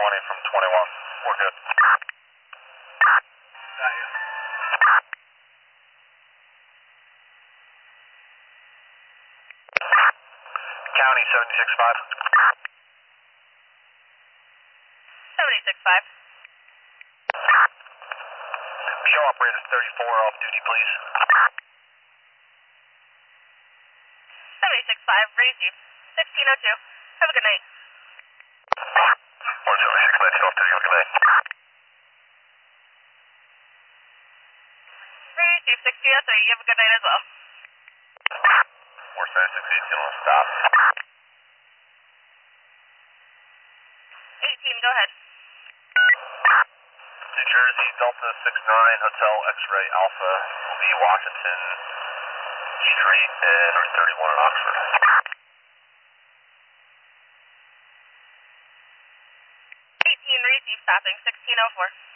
20 from 21. We're good. Got you. County 76.5. 76.5. Show operator 34 off duty, please. 76.5, receive. 1602. Have a good night. 476, off duty, good night. Receive 1603, you have a good night as well. 476, on stop. 18, go ahead. New Jersey, Delta 69, Hotel X-Ray Alpha, will be Washington Street and Route 31 in Oxford. 18, receive, stopping, 1604.